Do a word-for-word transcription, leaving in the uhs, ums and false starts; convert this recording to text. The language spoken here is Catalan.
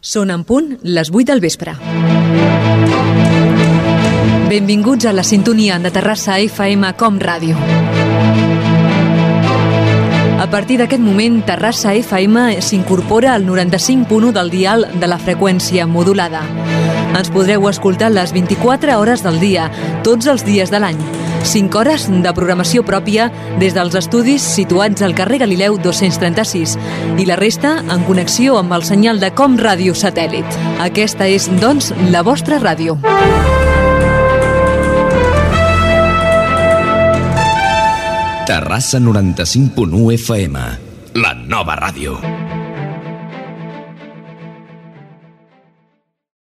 Són en punt les vuit del vespre. Benvinguts a la sintonia de Terrassa F M Com Ràdio. A partir d'aquest moment, Terrassa F M s'incorpora al noranta-cinc punt u del dial de la freqüència modulada. Ens podreu escoltar les vint-i-quatre hores del dia, tots els dies de l'any. cinc hores de programació pròpia des dels estudis situats al carrer Galileu dos-cents trenta-sis i la resta en connexió amb el senyal de Com Ràdio Satèl·lit. Aquesta és, doncs, la vostra ràdio. Terrassa noranta-cinc punt u F M, la nova ràdio.